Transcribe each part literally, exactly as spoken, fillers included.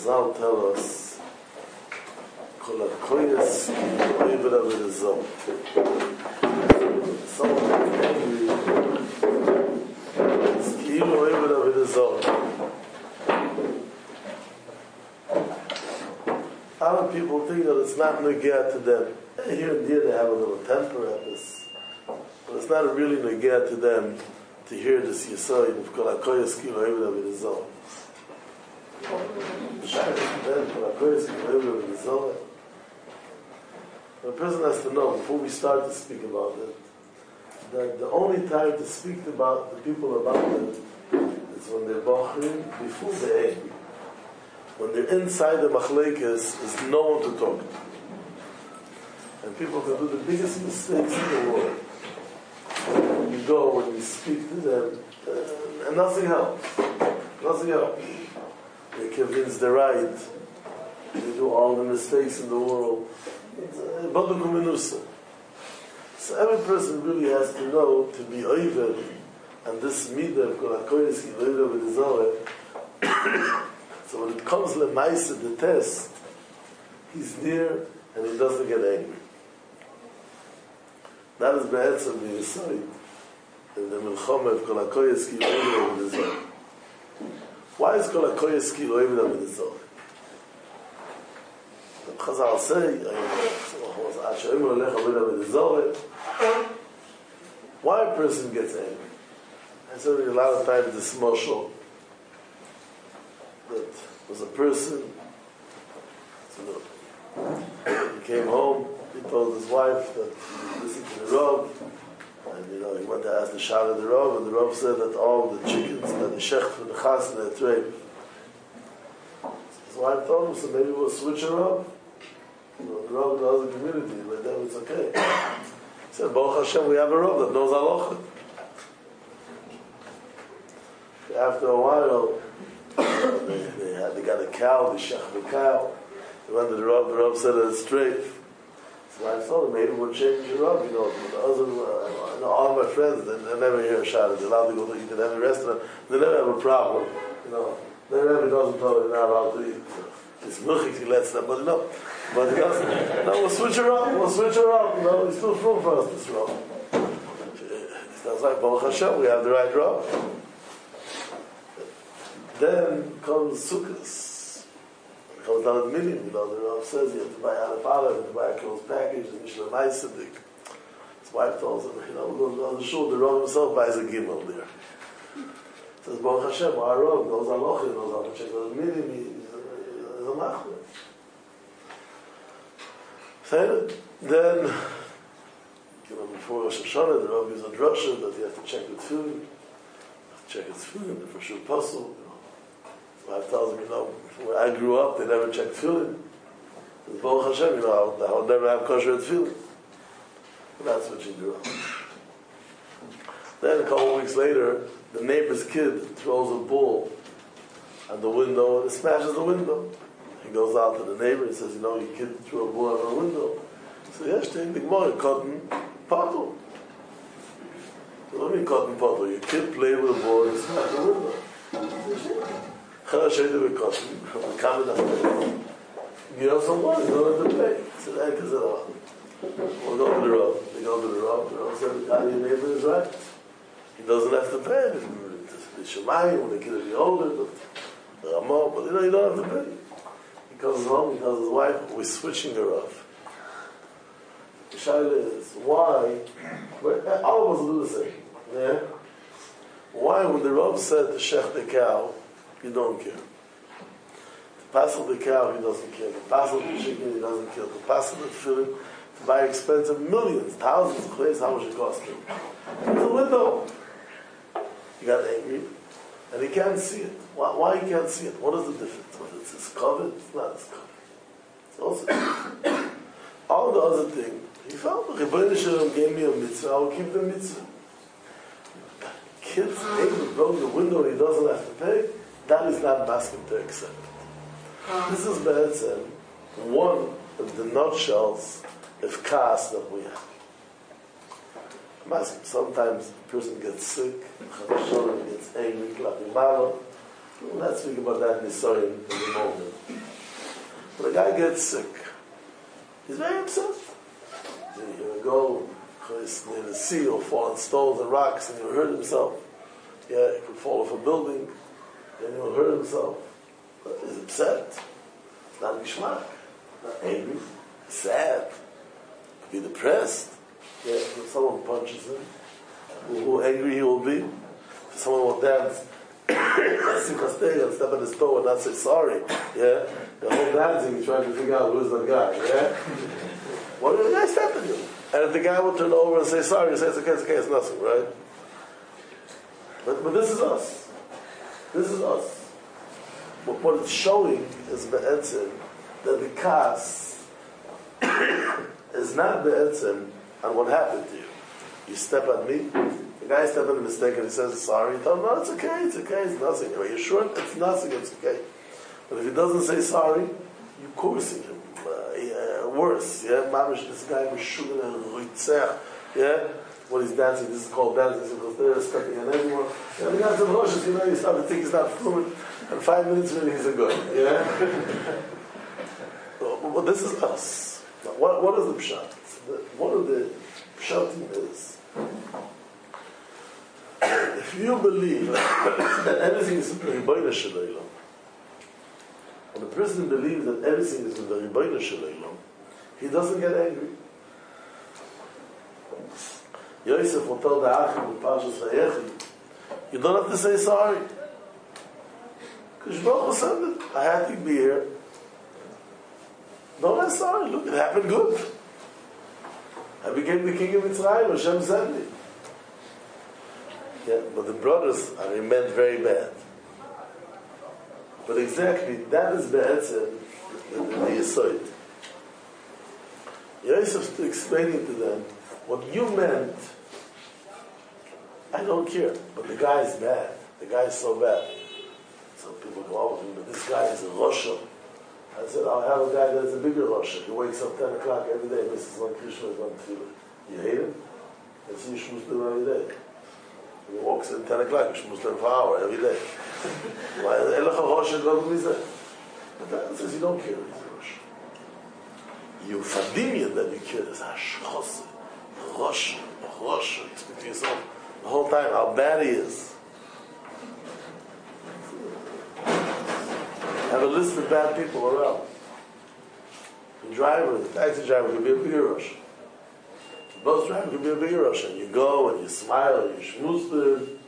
Chazal tell us, Kol HaKoyes Oived Avedazor. Someone gets angry, it's Ki'ilu Oived Avedazor. Other people think that it's not negea to them. Here and there they have a little temper at this, but it's not really negea to them to hear this Yisoid of Kol HaKoyes Ki'ilu Oived Avedazor. The person has to know before we start to speak about it that the only time to speak about the people about it is when they're bochrim, before they're angry. When they're inside the machlekes, there's no one to talk to. And people can do the biggest mistakes in the world. When you go, when you speak to them, uh, and nothing helps. Nothing helps. They're convinced they're right. They do all the mistakes in the world. So every person really has to know to be oived, and this midah of Kol HaKoyes Ki'ilu Oived Avedazor. So when it comes lemaisa, the test, he's there and he doesn't get angry. That is be'etzem the Yisoid in the Milchama of Kol HaKoyes Ki'ilu Oived Avedazor. Why is Kol HaKoyes Ki'ilu Oived Avedazor? The Chazal say, why a person gets angry? I said a lot of times this moshel that was a person, so he came home, he told his wife that he listened to the Rav, and you know, he went to ask the shah of the Rav, and the Rav said that all the chickens that the shecht for the chas in their tray. His wife told him, so maybe we'll switch her up. You know, the Rav in the other community, but then it's okay. He said, Baruch Hashem, we have a Rav that knows halacha. After a while, they, they, had, they got a cow, they shech the cow. They went to the Rav, the Rav said it's straight. So I told him, maybe we'll change the Rav, you know. The other, uh, you know, all my friends, they, they never hear a shot. They're allowed to go to eat in every restaurant. They never have a problem, you know. They never doesn't tell them they're not allowed to eat. It's milchik, he lets them, but no. But he doesn't. No, we'll switch her up, we'll switch her up. No, it's too full for us, this Rav. That's like, Baruch Hashem, we have the right Rav. Then comes Sukkot. It comes down at Minim, you know, the Rav says you have to buy Aleph Aleph, you have to buy a closed package, the Mishnah Maisadik. His wife tells him, you know, we'll go to the shul, the Rav himself buys a gimel there. Says, Baruch Hashem, our Rav knows halacha, he knows how to check the Minim, he's a machmer. Then, you know, before Rosh Hashanah, the Rav gives a drasha that you have to check the food, check its food, the first puzzle. My wife tells him, you know, when I grew up, they never checked tefillin. It's Baruch Hashem, you know, I would never have kosher tefillin. And that's what she drew. Then a couple of weeks later, the neighbor's kid throws a ball at the window and it smashes the window. He goes out to the neighbor and says, you know, your kid threw a ball at the window. So yes, take the Gemara, cotton pottle. So what do you mean cotton pottle? Your kid played with a ball and smashed the window. Chana Shayda B'Kotim, come in after. You know someone, you don't have to pay. He said, hey, because of that. We'll go to the Rav. They go to the Rav. The Rav said, the guy, your neighbor is right. He doesn't have to pay. The Shemayim, when the kid will be older, but the Ramah, but you know, you don't have to pay. He comes home, he tells his wife, we're switching the Rav. The Shaila is, why? All of us do the same. Yeah? Why, when the Rav said to shech the cow, you don't care. To passel the cow, he doesn't care. To passel the chicken, he doesn't care. To passel the filling, to buy expensive millions, thousands of places, how much it cost him. There's a window. He got angry, and he can't see it. Why, why he can't see it? What is the difference? Whether it's his covet, it's not his covet. It's also all the other thing, he felt, Rebbeinu Shalom gave me a mitzvah, I will keep the mitzvah. Kids angry, broke the window, and he doesn't have to pay. That is not basket to accept. This is Be'etzem, one of the nutshells of chaos that we have. Sometimes a person gets sick, gets angry, We'll not speak about that in Nisayan in the moment. But a guy gets sick. He's very upset. He'll go near the sea or fall on stones and rocks and he'll hurt himself. Yeah, he could fall off a building and he'll hurt himself. But he's upset. It's not gishmak. Not angry. Sad. Could be depressed. Yeah, if someone punches him, how angry he will be. If someone will dance, and step on his toe and not say sorry. Yeah, the whole dancing, he's trying to figure out who's that guy. Yeah, what did the guy step on you? And if the guy will turn over and say sorry, he says, okay, it's okay, it's nothing, right? But, but this is us. This is us. But what it's showing is the etzim that the kas is not the etzim on what happened to you. You step on me, the guy stepped on a mistake and he says sorry, you tell him, no, it's okay, it's okay, it's nothing. Are you sure? It's nothing, it's okay. But if he doesn't say sorry, you're cursing him. Uh, yeah, worse, yeah, mamish, this guy was shooting a ritzach, yeah, when he's dancing, this is called dancing, because they're stepping on everyone. Yeah, the guy's in Rosh, you know, you start to think he's not fluent, and five minutes really he's a good, yeah? Well, this is us. What, what is the pshat? One of the pshatim is, if you believe that everything is in the Rebbeinu Shalom, when a person believes that everything is in the Rebbeinu Shalom, he doesn't get angry. Yosef will tell the Achim in Parshas Vayechi, you don't have to say sorry. Because Baruch Hu said it. I had to be here. Don't say sorry. Look, it happened good. I became the king of Mitzrayim. Hashem sent me. Yeah, but the brothers, I mean, meant very bad. But exactly, that is Be'etzem, the, the, the Yesod. Yosef's explaining to them, what you meant, I don't care, but the guy is bad. The guy is so bad. So people go, oh, but this guy is a Roshah. I said, I'll have a guy that's a bigger Roshah. He wakes up ten o'clock every day, misses one Krishna, one Tefillah. You hate him? And see Shmuslim every day. He walks in ten o'clock, Shmuslim for an hour every day. Why? Elach HaRoshah doesn't be there. But that says you don't care if he's a Roshah. You fadimian that you care is Hashchose, Roshah, Roshah. You speak to yourself the whole time how bad he is. Have a list of bad people around. The driver, the taxi driver could be a bigger Rosh. The bus driver could be a bigger Rosh. And you go and you smile and you schmooze them.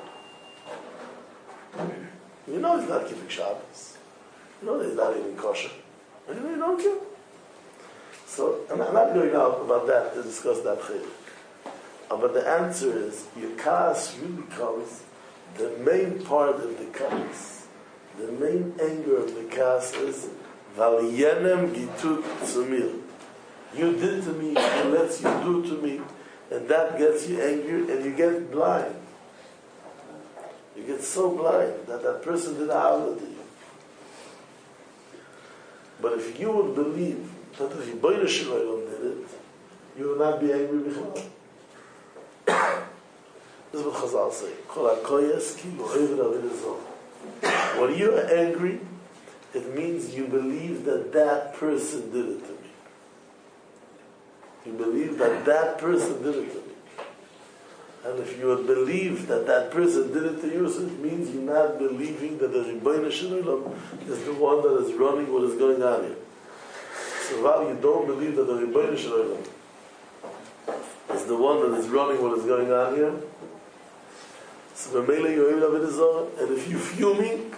You know he's not keeping Shabbos. You know he's not eating kosher. And you know you don't care. So, I'm not going out about that to discuss that chiluk. Uh, but the answer is, your kas really comes, the main part of the kas, the main anger of the kas is, Valyenem gitut tzumir. You did to me, he lets you do to me, and that gets you angry, and you get blind. You get so blind that that person did harm to you. But if you would believe that the Rebbeinu Shalom did it, you will not be angry before. This is what Chazal say. When you are angry, it means you believe that that person did it to me. You believe that that person did it to me. And if you would believe that that person did it to you, so it means you're not believing that the Rebbeinu Shalom is the one that is running what is going on here. So while you don't believe that the Rebbeinu Shalom is the one that is running what is going on here, so and if you're fuming,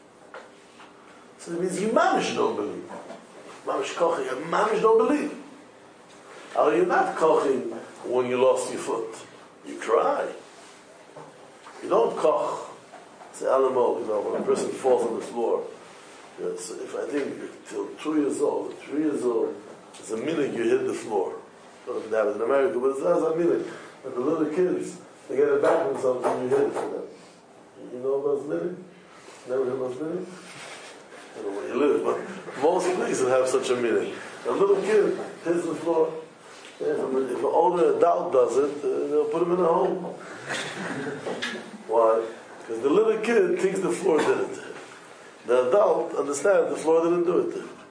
so it means you mamish don't believe. Mamish koching, you mamish don't believe. Are you not koching when you lost your foot? You cry. You don't koch. Say animal, you know, when a person falls on the floor. You know, so if I think till two years old, three years old, it's a minute you hit the floor. I don't know if it happens in America, but it's not a minute. And the little kids, they get it back themselves when you hit it for them. You know about living? Never heard about living? I don't know where you live, but most places have such a minute. A little kid hits the floor. Yeah, if an older adult does it, uh, they'll put him in a home. Why? Because the little kid thinks the floor did it to him. The adult understands the floor didn't do it to him.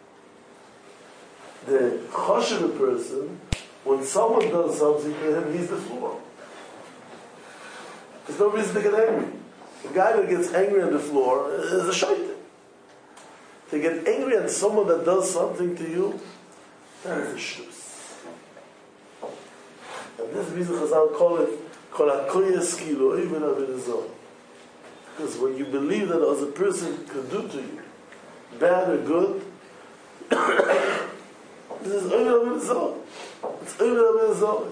The choshev person, when someone does something to him, he's the floor. There's no reason to get angry. The guy that gets angry on the floor is a shaitan. To get angry at someone that does something to you, that is a shus. And this reason Chazal call it kol hakoyes kilo even avidazon. Because when you believe that other person could do to you, bad or good, this is even avidazon. It's even avidazon.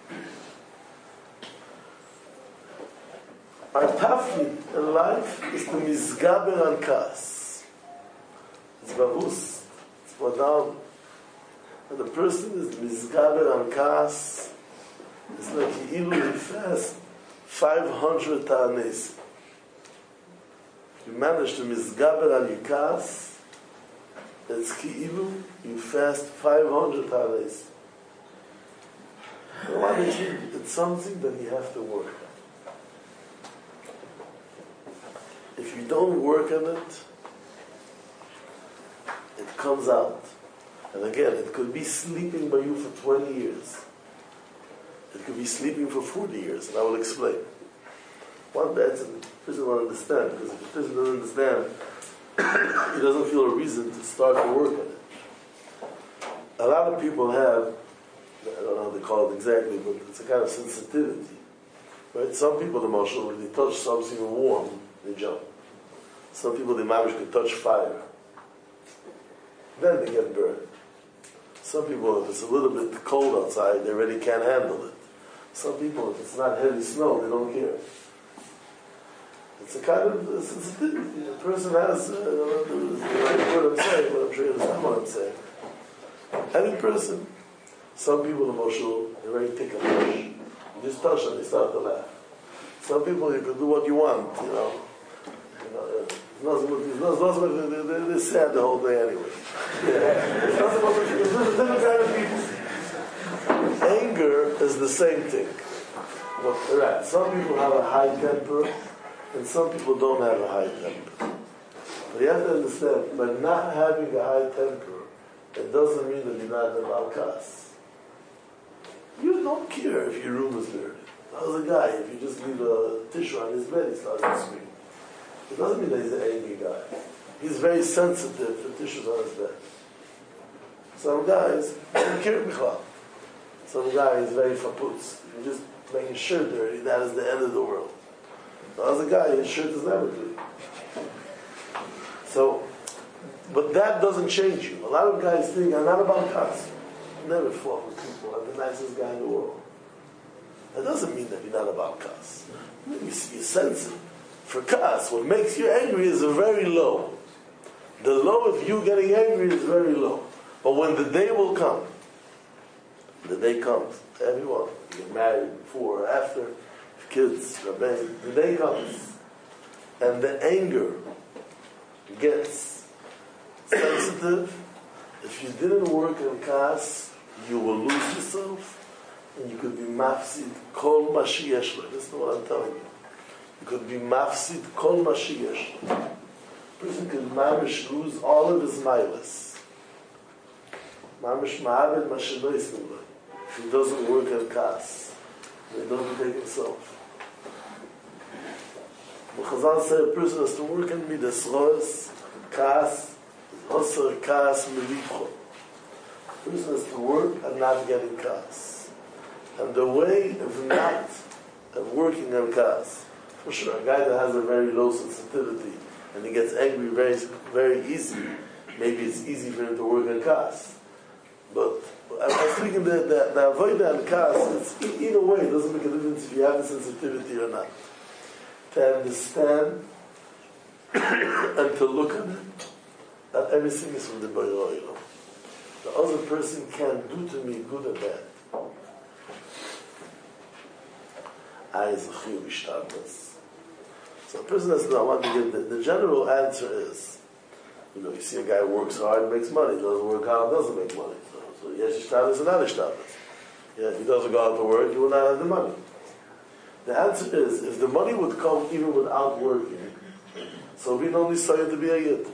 Our tafkid in life is to mizgaber on kas. It's bavus. It's badal. And the person is mizgaber on kas. It's like he even fast five hundred ta'anes. You manage to mizgaber on your kas, it's ki'ilu, you fast five hundred ta'anes. It's something that you have to work on. If you don't work on it, it comes out. And again, it could be sleeping by you for twenty years. It could be sleeping for forty years, and I will explain. One bad thing the person won't understand, because if the person doesn't understand, he doesn't feel a reason to start to work on it. A lot of people have, I don't know how they call it exactly, but it's a kind of sensitivity. Right? Some people, emotional, when they touch something warm, they jump. Some people, the mamish could touch fire. Then they get burned. Some people, if it's a little bit cold outside, they already can't handle it. Some people, if it's not heavy snow, they don't care. It's a kind of uh, sensitivity. A person has, uh, I don't know if it's the right word I'm saying, but I'm sure you understand what I'm saying. Any person, some people emotional, they already take a push. You just touch them, they start to laugh. Some people, you can do what you want, you know. You know, uh, it's not supposed to, they're, they're sad the whole day anyway. Yeah. It's not supposed to, it's different kind of people. Anger is the same thing. But, right, some people have a high temper, and some people don't have a high temper. But you have to understand, by not having a high temper, it doesn't mean that you're not about kas. You don't care if your room is dirty. How's a guy, if you just leave a tissue on his bed, he starts to scream. It doesn't mean that he's an angry guy. He's very sensitive to tissues on his bed. Some guys don't care b'chlal. Some guy is very faputz. If you just make his shirt dirty, that is the end of the world. The other guy, his shirt is never clean. So, but that doesn't change you. A lot of guys think, I'm not about kas. Never fought with people. I'm the nicest guy in the world. That doesn't mean that you're not about kas. You see, you're sensitive. For kas, what makes you angry is very low. The low of you getting angry is very low. But when the day will come, the day comes, everyone, you get married before or after, kids, rabbein, the day comes, and the anger gets sensitive. If you didn't work in kas, you will lose yourself, and you could be mafsid kol mashiach. Listen to what I'm telling you. You could be mafsid kol mashiach. A person could mamish lose all of his milas. Mamish ma'abed mashiach. If he doesn't work in kas, he doesn't take himself. The Chazal say a person has to work in midas roes, kas, hoser kas militcho. A person has to work and not getting kas. And the way of not of working on kas, for sure, a guy that has a very low sensitivity and he gets angry very, very easy, maybe it's easy for him to work on kas. But I was thinking that the, the avodah on kas, it's, either way, it doesn't make a difference if you have the sensitivity or not. To understand and to look at it, that everything is from the Borei Olam. The other person can't do to me good or bad. I is a chiyuv ishtabas. So a person has to, I want to give the, the general answer is, you know, you see a guy who works hard, makes money, doesn't work hard, doesn't make money. So, so yes, ishtabas and not ishtabas. Yeah, if he doesn't go out to work, he will not have the money. The answer is, if the money would come even without working, so we don't decide to be a yid.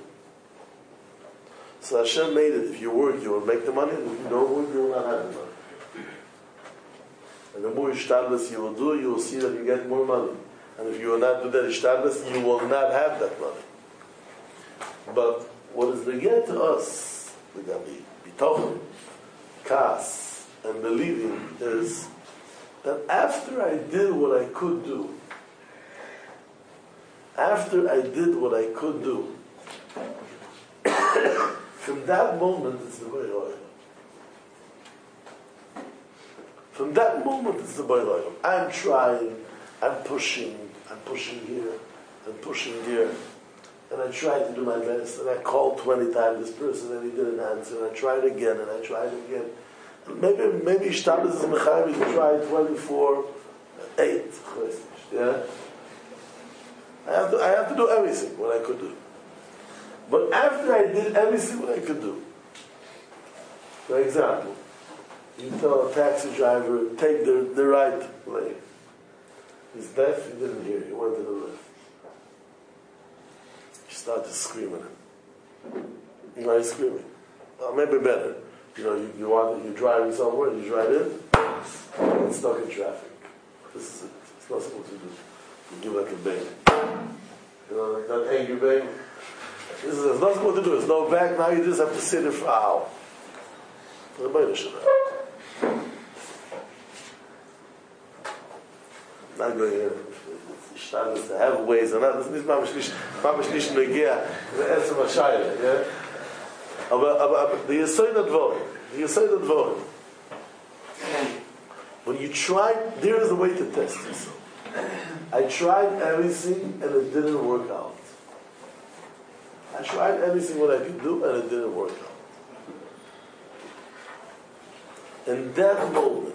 So Hashem made it, if you work, you will make the money, and if you don't work, you will not have the money. And the more ishtadlus you will do, you will see that you get more money. And if you will not do that ishtadlus, you will not have that money. But what is the get to us, the Gabi, bitochen, kas, and believing, is that after I did what I could do, after I did what I could do, from that moment it's the way I From that moment it's the Boilayim. I'm trying, I'm pushing, I'm pushing here, I'm pushing here. And I tried to do my best, and I called twenty times this person, and he didn't answer, and I tried again, and I tried again. And maybe, maybe Ishtabes is Mechayiv to try twenty-four, eight. Yeah? I have, to, I have to do everything what I could do. But after I did everything what I could do, for example, you tell a taxi driver, take the, the right lane. He's deaf, he didn't hear, he went to the left. You start to scream at him. You know, he's screaming. Well, maybe better. You know, you, you want, you're driving somewhere, you drive in, you get stuck in traffic. This is it. It's not supposed to do. You give like a bang. You know, like that angry bang. This is, it's not supposed to do. There's no back. Now you just have to sit there for an hour. Nobody should have. Not going in. It's to have ways or not. This is mamish nicht negia. The answer was shayla. Yeah. But the Yesod Advorim, the Yesod Advorim. When you try, there is a way to test yourself. I tried everything and it didn't work out. I tried everything what I could do and it didn't work out. In that moment,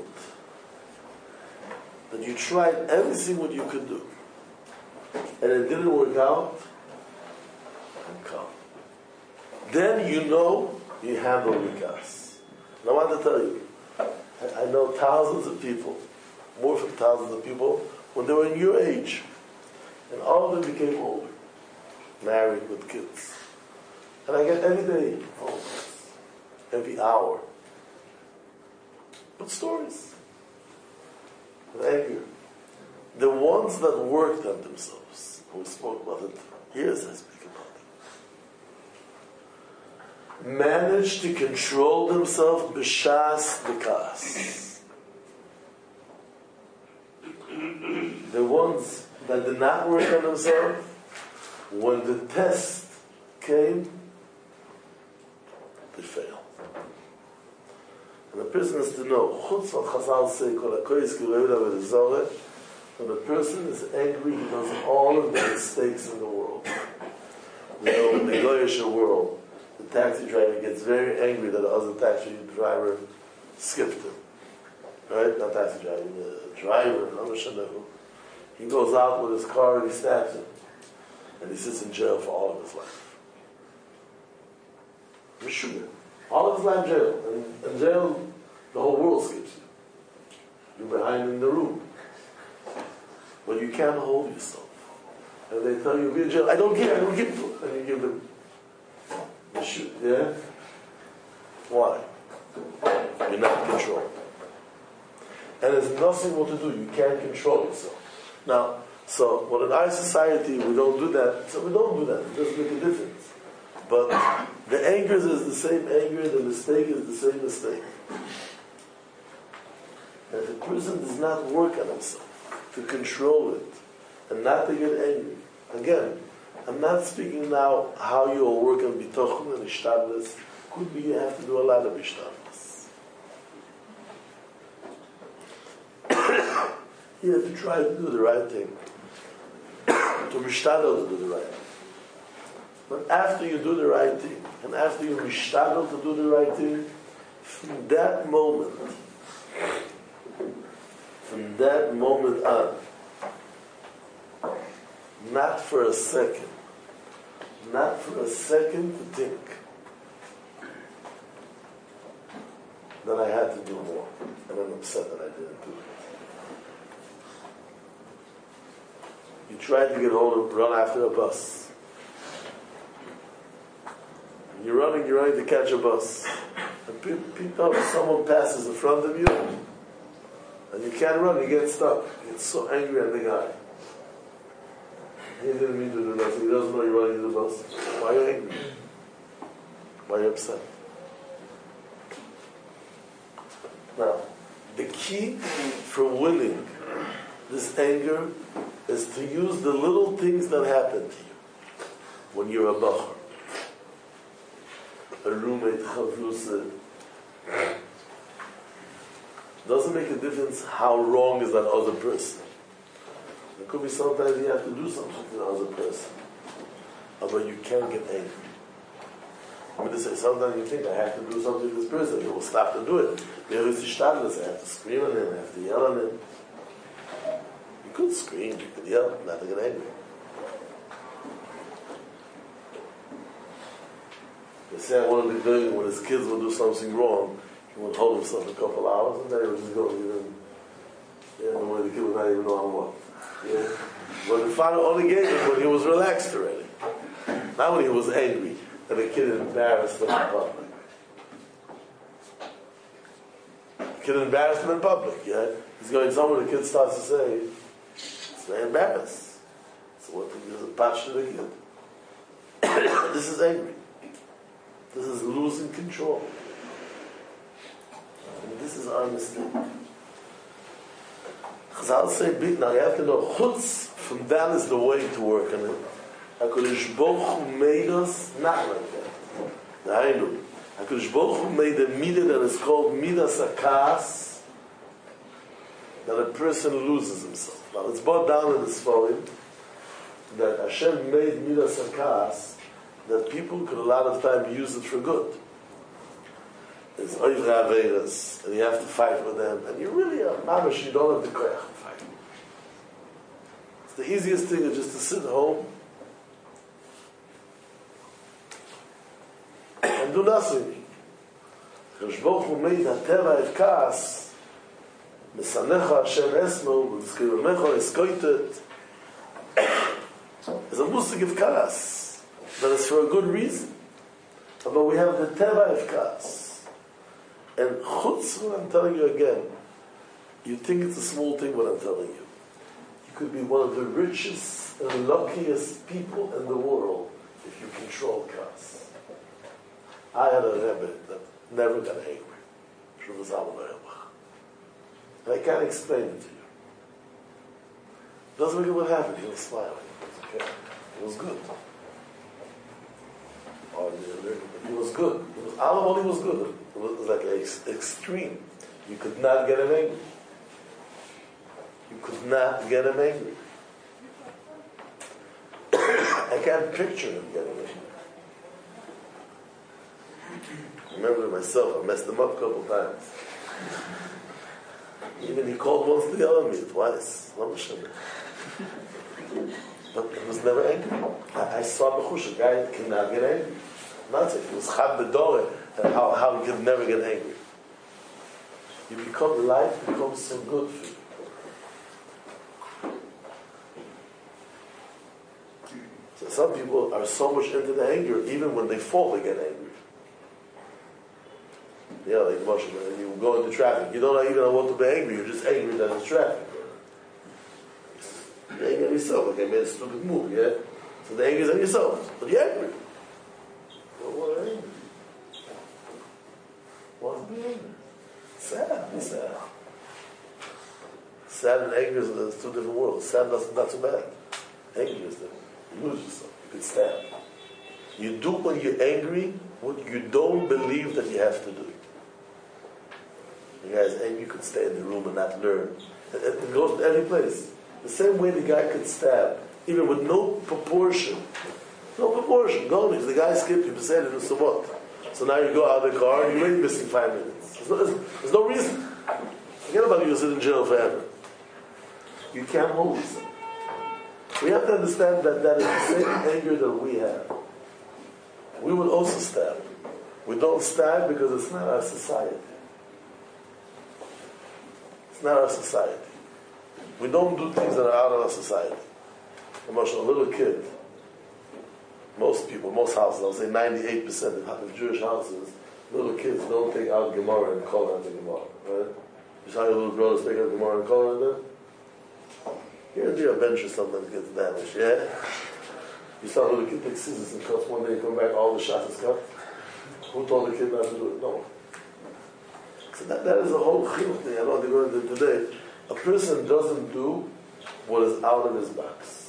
that you tried everything what you could do and it didn't work out, I'm calm. Then you know you handle Mikas. And I want to tell you, I, I know thousands of people, more than thousands of people, when they were in your age, and all of them became older, married with kids. And I get every day phone calls, every hour. But stories. With anger. The ones that worked on themselves, we spoke about it, years I speak about it, managed to control themselves b'shas b'kas. The ones that did not work on themselves, when the test came, they failed. And the person has to know, chutz von Chazal say, kol hakoyis kiroyda v'lezoreh, when the person is angry, he does all of the mistakes in the world. We know in the Goyish world, the taxi driver gets very angry that the other taxi driver skipped him. Right? Not taxi driver, the driver, he goes out with his car and he stabs him. And he sits in jail for all of his life. Meshuggah. All of his life in jail. And in jail, the whole world skips you. You're behind in the room. But you can't hold yourself. And they tell you, be in jail. I don't care, I don't give to it. And you give them Meshuggah. Yeah? Why? You're not in control. And there's nothing more to do. You can't control yourself. Now, so, well, in our society, we don't do that. So we don't do that. It doesn't make a difference. But the anger is the same anger, the mistake is the same mistake. And if a person does not work on himself to control it and not to get angry, again, I'm not speaking now how you will work on bitochun and ishtadlus. Could be you have to do a lot of ishtadlus. You have to try to do the right thing. To mishtadel to do the right thing. But after you do the right thing, and after you mishtadel to do the right thing, from that moment, from that moment on, not for a second, not for a second to think that I had to do more, and I'm upset that I didn't do it. You try to get home, run after a bus. You're running, you're running to catch a bus. And people, someone passes in front of you, and you can't run, you get stuck. You get so angry at the guy. He didn't mean to do nothing, he doesn't know you're running to the bus. Why are you angry? Why are you upset? Now, the key for winning this anger is to use the little things that happen to you when you're a bachar. A roommate, chavrusa. Doesn't make a difference how wrong is that other person. There could be sometimes you have to do something to the other person, but you can't get angry. I mean, say, sometimes you think I have to do something to this person, he will stop to do it. There is the status, I have to scream at him, I have to yell at him. You could scream, you could yell, not to get angry. They say one of the doing when his kids will do something wrong, he would hold himself a couple hours and then he would just go, you know, yeah, the way the kid would not even know how what. Yeah. But the father only gave it when he was relaxed already. Not when he was angry that the kid embarrassed him in public. The kid embarrassed him in public, yeah? He's going somewhere, the kid starts to say, it's very embarrassed. So what there's a patch to the kid. This is angry. This is losing control. And this is our mistake. Chazal say, now you have to know, chutz, from that is the way to work on it. HaKadosh Baruch Hu made us not like that. Nainu. HaKadosh Baruch Hu made a midah that is called midas hakas, that a person loses himself. Now it's brought down in the Sforim that Hashem made midas hakas that people could a lot of time use it for good. It's oivre averas, and you have to fight with them, and you really are mamash, you don't have the koyach to fight. It's the easiest thing is just to sit home and do nothing. Kadosh Baruch Hu made hateva et kas, mesanecha Hashem esmo, v'tzkivamecha eskoitet. It's a musik of kas. That is for a good reason. But we have the teva of kas. And chutz, what I'm telling you again, you think it's a small thing what I'm telling you. You could be one of the richest and luckiest people in the world if you control kas. I had a Rebbe that never got angry. And I can't explain it to you. Doesn't matter what happened, he was smiling. It was okay. It was good. It was good. It was, all of it was good. It was like an ex- extreme. You could not get him angry. You could not get him angry. I can't picture him getting angry. I remember myself, I messed him up a couple times. Even he called once to yell at me, twice. But he was never angry. I, I saw Bechush, a guy cannot get angry. Not saying he was chab bedore, and how, how he could never get angry. You become, life becomes so good for you. So some people are so much into the anger, even when they fall, they get angry. Yeah, like Moshe, when you go into traffic, you don't even know what to be angry, you're just angry that it's traffic. You're angry at yourself, like I made a stupid move, yeah? So the anger is on yourself, but you're angry. Well, what are you angry? What's being angry? Sad, be sad. Sad and anger is, is two different worlds. Sad is not so bad. Angry is different. You lose yourself. You can stand. You do when you're angry what you don't believe that you have to do. You guys angry, you could stay in the room and not learn. It, it goes to every place. The same way the guy could stab, even with no proportion. No proportion. Go because the guy skipped you, said it, so what? So now you go out of the car and you're already missing five minutes. There's no, there's, there's no reason. Forget about you sit in jail forever. You can't hold yourself. We have to understand that that is the same anger that we have. We will also stab. We don't stab because it's not our society. It's not our society. We don't do things that are out of our society. a little kid, most people, most houses, I'll say ninety-eight percent of Jewish houses, little kids don't take out Gemara and call out the Gemara, right? You saw your little brothers take out Gemara and call out them? Here and there, a bench or sometimes gets damaged, yeah? You saw a little kid take scissors and cut one day and come back, all the shots is cut. Who told the kid not to do it? No one. So that, that is a whole chinuch thing. I don't want to go into today. A person doesn't do what is out of his box.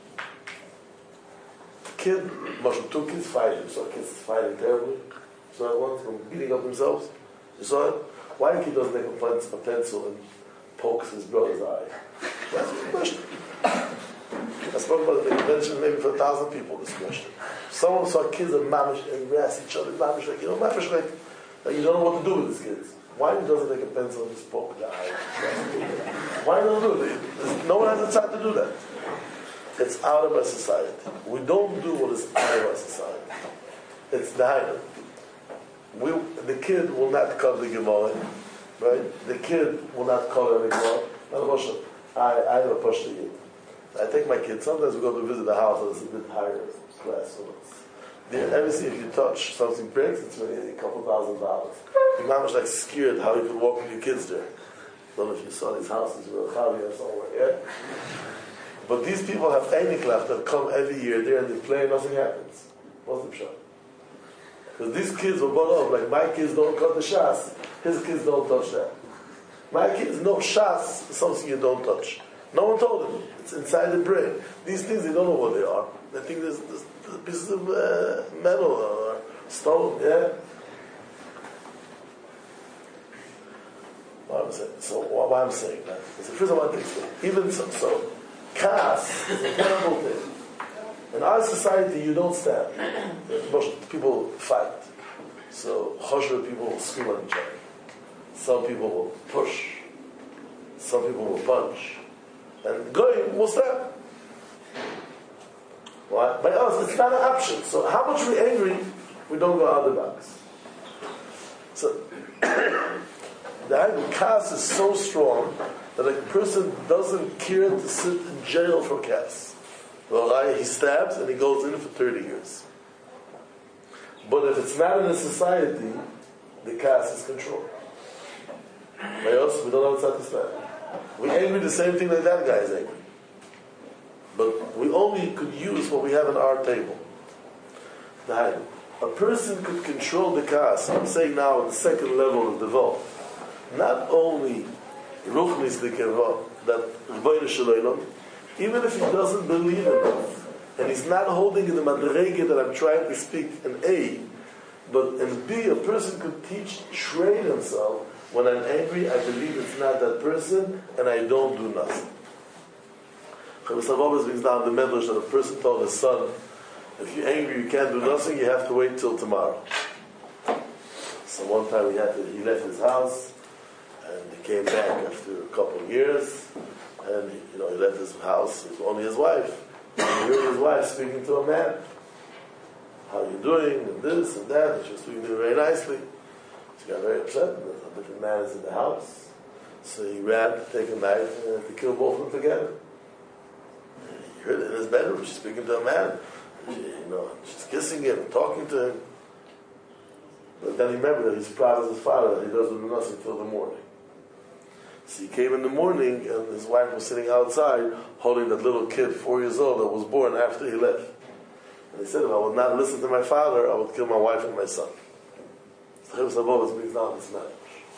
A kid, Moshe, two kids fighting. You saw kids fighting terribly. You saw it once, them beating up themselves. You saw it? Why a kid doesn't take a pencil and pokes his brother's eye? That's the question. I spoke about the convention maybe for a thousand people, this question. Someone saw kids and mamish and harass each other, mamish like, you know, mamish like, like you don't know what to do with these kids. Why he doesn't take a pencil and just poke the eye? Why don't do it? There's, no one has the time to do that. It's out of our society. We don't do what is out of our society. It's the higher. We, the kid will not cut the Gemara, right? The kid will not cut the Gemara. I, I have a push to you. I take my kids, sometimes we go to visit the house and it's a bit higher class. So obviously, if you touch something breaks, it's maybe a couple thousand dollars. Your mom was like scared how you could walk with your kids there. I don't know if you saw these houses in Chavi or somewhere, yeah? But these people have Einiklas that come every year there and they play and nothing happens. What's the shot? Because these kids were brought up like my kids don't cut the shas, his kids don't touch that. My kids know shas is something you don't touch. No one told them. It's inside the brain. These things, they don't know what they are. They think there's, there's, there's pieces of uh, metal or stone, yeah? What I'm saying. So, why I'm saying that? It's the first I want to explain. Even so, so Kas is a terrible thing. In our society, you don't stand. Most people fight. So, Choshver people will scream at each other. Some people will push. Some people will punch. And Goyim will stand. Why? By us, it's not an option. So how much we're angry, we don't go out of the box. So the Kas is so strong that a person doesn't care to sit in jail for Kas. Well, he stabs and he goes in for thirty years. But if it's not in a society, the Kas is controlled. By us, we don't have to stand. We're angry the same thing like that guy is angry. But we only could use what we have on our table. A person could control the Kas, I'm saying now at the second level of the Vol. Not only Ruchnis the Keva, that Rebbeinu Shalom, even if he doesn't believe in it, and he's not holding in the Madrege that I'm trying to speak in A, but in B, a person could teach, train himself. When I'm angry, I believe it's not that person, and I don't do nothing. Chavis Avobas brings down the medrash that a person told his son, if you're angry, you can't do nothing, you have to wait till tomorrow. So one time he had to, he left his house, and he came back after a couple of years, and he, you know, he left his house with only his wife. And he heard his wife speaking to a man. How are you doing? And this and that, and she was speaking to him very nicely. She got very upset, and a different man is in the house. So he ran to take a knife and to kill both of them together. And he heard it in his bedroom, she's speaking to a man. She, you know, she's kissing him, talking to him. But then he remembered that he's proud of his father, that he doesn't do nothing until the morning. So he came in the morning, and his wife was sitting outside, holding that little kid, four years old, that was born after he left. And he said, if I would not listen to my father, I would kill my wife and my son. Chavis Avobas brings down this message.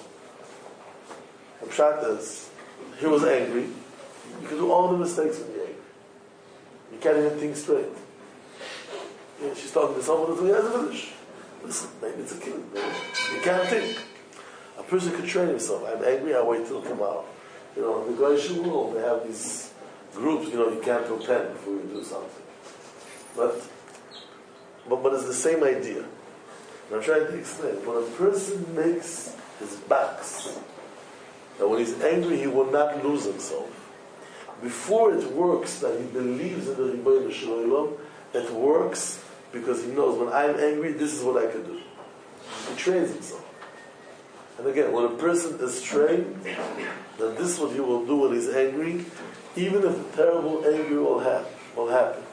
The pshat is, he was angry. You can do all the mistakes when you're angry. You can't even think straight. You know, she's talking to someone who's in the village. Listen, maybe it's a kid. Maybe. You can't think. A person could train himself. I'm angry, I'll wait till tomorrow. You know, in the Goyish world, they have these groups, you know, you can't pretend before you do something. But, but, but it's the same idea. And I'm trying to explain. When a person makes his box, that when he's angry, he will not lose himself. Before it works that he believes in the Rebbeinu Shalom, it works because he knows when I'm angry, this is what I can do. He trains himself. And again, when a person is trained, then this is what he will do when he's angry, even if a terrible anger will happen. will happen.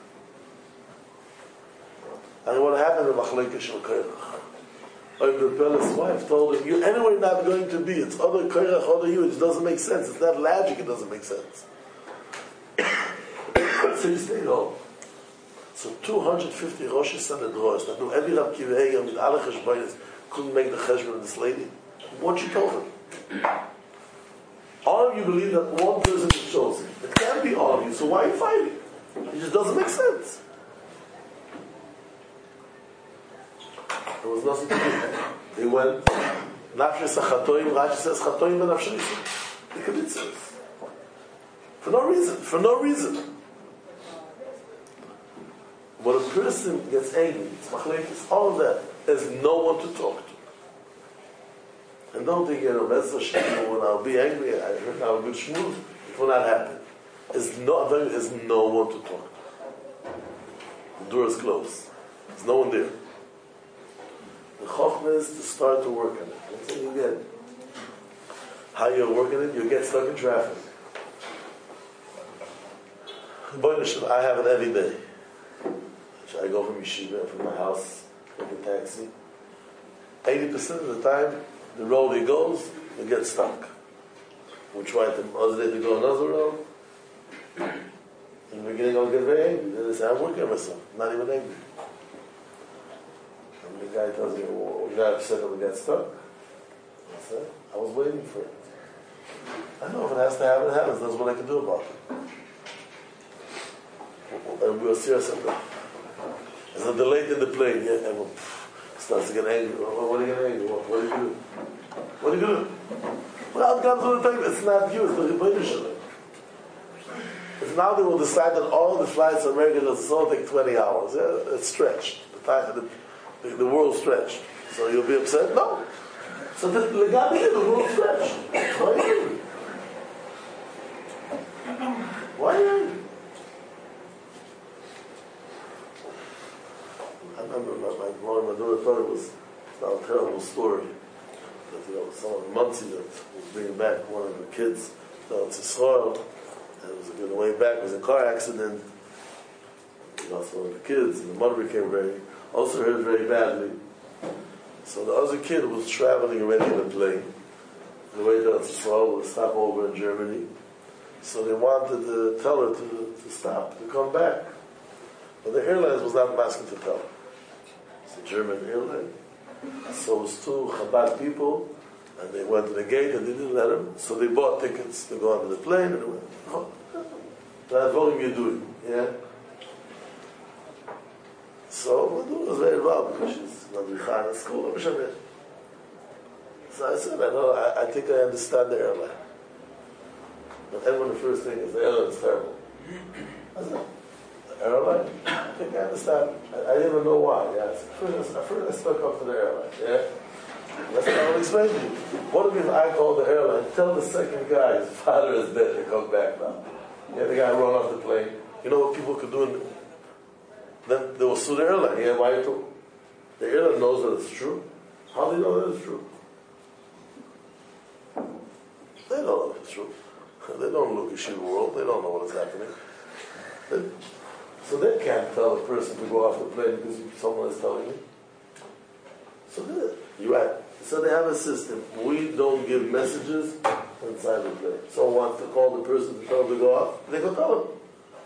And what happened in Machlekes Shel Koirach? Oibel Pelah's wife told him, you're anyway not going to be. It's other Koirach, other you. It doesn't make sense. It's not logic. It doesn't make sense. So he stayed home. So two hundred fifty Rosh Sanhedros that knew every Rab Kiva Eger with alle Cheshbonis couldn't make the cheshbon of this lady. What she told him? All of you believe that one person is chosen. It can't be all of you. So why are you fighting? It just doesn't make sense. There was nothing to do. They went, Nafshe Sachatoim, Rashi says, Chatoim ben Nafshe. They commit sins. For no reason. For no reason. When a person gets angry, it's machlekes, all of that, there's no one to talk to. And don't think, you know, that's a shame, when I'll be angry, I heard now a good shmooze, it will not happen. There's no, there's no one to talk to. The door is closed. There's no one there. The chokhmah is to start to work on it. That's what you get. How you're working it, you get stuck in traffic. I have it every day. I go from yeshiva, from my house, take a taxi. eighty percent of the time, the road he goes, he gets stuck. We try to, other day to go another road. In the beginning, I'll get very angry. Then I say, I'm working on myself, I'm not even angry. And the guy tells me, well, you're not upset when we get stuck? I said, I was waiting for it. I know if it has to happen, it happens. That's what I can do about it. And we'll see ourselves. There's a delay in the plane, yeah, everyone starts to get angry. What, what are you getting angry? What, what do you do? What do you do? Well, I've gone through the time. It's not you, it's the Rebbeinu Shalom. If now they will decide that all the flights are regular, it's all take twenty hours. Yeah, it's stretched. The, time, the, the, the world stretched. So you'll be upset? No. So the legacy, the world stretched. Why are you angry? Why are you angry? I remember my, my mom and my daughter thought it was not a terrible story. That, you know, someone Muncie that was bringing back one of her kids down to soil, and it was on the way back, it was a car accident. He lost one of the kids, and the mother became very, also hurt very badly. So the other kid was traveling already in a plane. The way down to soil was a stopover in Germany. So they wanted to tell her to, to stop, to come back. But the airlines was not asking to tell her. It's a German airline. So it was two Chabad people, and they went to the gate and they didn't let them. So they bought tickets to go onto the plane, and they went, oh, that's what you're doing, yeah? So Madhu was very involved because she's Madricha in school. So I said, I know, I, I think I understand the airline. But everyone, the first thing is the airline's terrible. I said, airline? I think I understand. I, I didn't even know why. Yeah. First, I, first I stuck up for the airline. Yeah? That's what I will explain to you. What if I call the airline, tell the second guy his father is dead to come back now? Yeah, the guy run off the plane. You know what people could do? In the, then they will sue the airline. Yeah, why to? The airline knows that it's true. How do they know that it's true? They don't know if it's true. They don't look at the world. They don't know what is happening. They, So they can't tell a person to go off the plane because someone is telling you. So they, you're right. So they have a system. We don't give messages inside the plane. Someone wants to call the person to tell them to go off, they go tell them.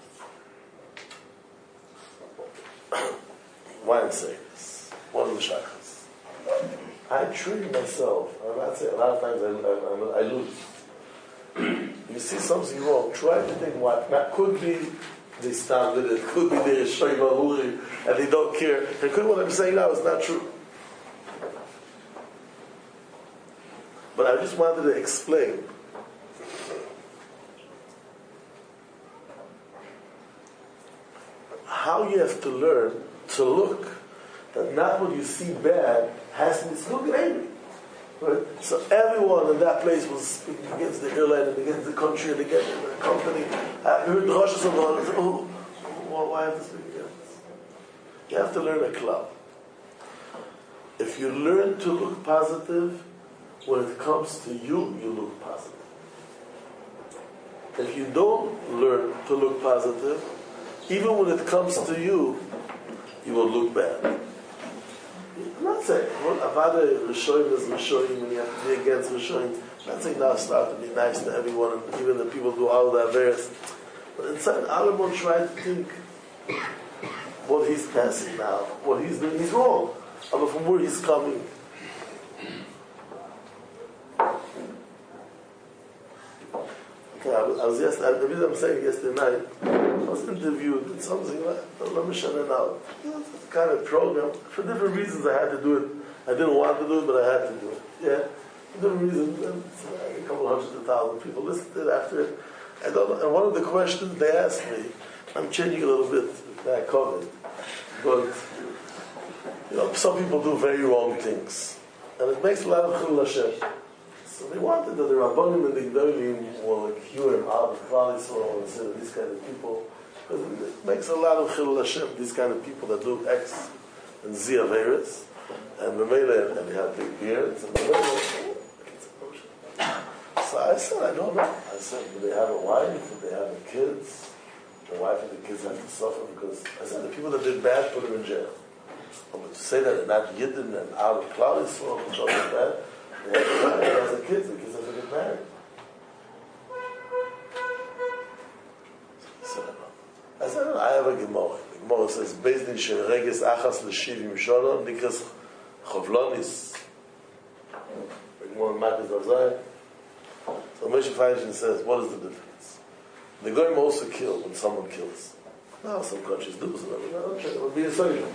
Why I'm saying this? One of the shaykhs. I train myself. I'm not saying, a lot of times I, I, I lose. You see something wrong, try to think what. That could be they stand with it. Could be they're showing Mahuri and they don't care. It could be what I'm saying now is not true. But I just wanted to explain how you have to learn to look that not what you see bad has to be looking angry. Right? So everyone in that place was speaking against the airline and against the country and against the company. I heard the Rosh Hashanah and said, oh, why have to speak against? You have to learn a club. If you learn to look positive, when it comes to you, you look positive. If you don't learn to look positive, even when it comes to you, you will look bad. I'm not saying, Avada Rishoyim is Rishoyim, and you have to be against Rishoyim. I'm not saying now start to be nice to everyone, and even the people who do all the Averis. But inside, Alamon try to think what he's passing now, what he's doing. He's wrong. But from where he's coming. Okay, I was, I was yesterday, the reason I'm saying yesterday night, I was interviewed in something like, let me shut it out. It's a kind of program. For different reasons I had to do it. I didn't want to do it, but I had to do it. Yeah? For different reasons. And a couple hundred of thousand people listened to it after it. I don't know. And one of the questions they asked me, I'm changing a little bit, I covered. But, you know, some people do very wrong things. And it makes a lot of chilul Hashem. So they wanted that the Rabbanim and the Gdolim will like cure him out of Klal Yisrael and say these kind of people. Because it makes a lot of chilul Hashem, these kind of people that do X and Z Averis. And Memele, and they have big beards. And Memele, so I said, I don't know. I said, do they have a wife? Do they have a kids? The wife and the kids have to suffer because I said the people that did bad put them in jail. But to say that they're not Yidden and out of Klal Yisrael and stuff like that, they have to marry as a kids, the kids have to get married. So I said, no, I have a Gemara. The Gemara says, Beis Din shel Regis Achas l'Shivim Shana Nikras Chovlonis. The Gemara in Makkos Zavzai. So Moshe Feinstein says, what is the difference? The Goyim also kill when someone kills. Now some countries do, so it would be a social.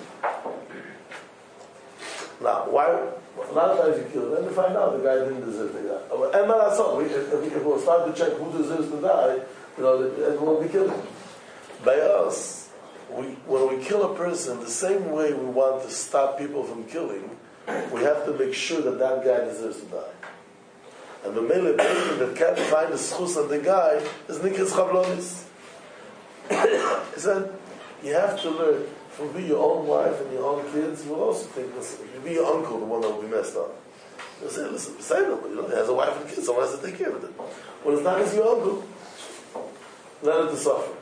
Now, why? A lot of times you kill, then you find out the guy didn't deserve to die. And if, if, if we'll start to check who deserves to die, you know, everyone will be killed. By us, we, when we kill a person, the same way we want to stop people from killing, we have to make sure that that guy deserves to die. And the male person that can't find the schus on the guy is Nikras Chavlonis. He said, you have to learn. If you be your own wife and your own kids, you will also think, listen, if you be your uncle, the one that will be messed up. You'll say, listen, beside him, you know, he has a wife and kids, someone has to take care of it. When it's not as your uncle, let it to suffer.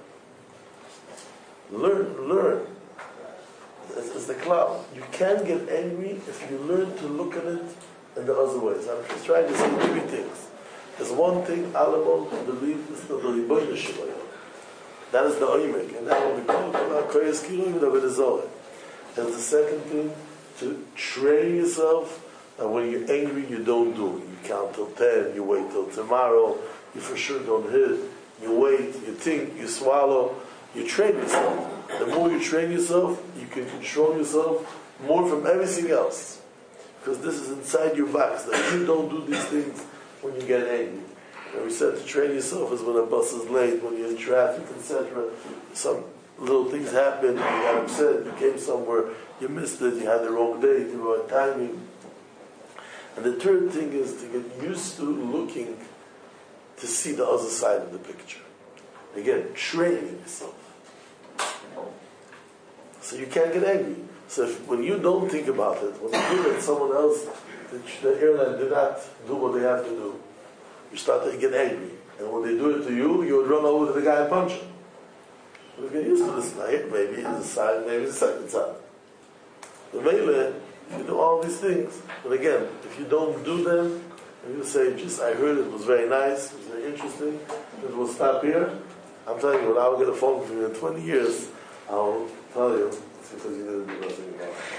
Learn, learn. It's, it's the cloud. You can't get angry if you learn to look at it in the other ways. I'm just trying to say three things. There's one thing, Alamon believe is the Ribono Shel Olam. That is the oimek, and that will be called Koyes Kiruim David Zohar. And the second thing, to train yourself that when you're angry, you don't do it. You count till ten, you wait till tomorrow, you for sure don't hit, you wait, you think, you swallow, you train yourself. The more you train yourself, you can control yourself more from everything else. Because this is inside your box, that you don't do these things when you get angry. And we said to train yourself is when a bus is late, when you're in traffic, et cetera. Some little things happen, you got upset, you came somewhere, you missed it, you had the wrong date, the wrong timing. And the third thing is to get used to looking to see the other side of the picture. Again, training yourself. So you can't get angry. So if, when you don't think about it, when you do it, someone else, the, the airline did not do what they have to do, you start to get angry. And when they do it to you, you would run over to the guy and punch him. But if you're used to this night, maybe it's a sign, maybe it's a second time. The Mele, if you do all these things, but again, if you don't do them, and you say, just I heard it was very nice, it was very interesting, it will stop here, I'm telling you, when I will get a phone from you in twenty years, I'll tell you, it's because you didn't do nothing about it.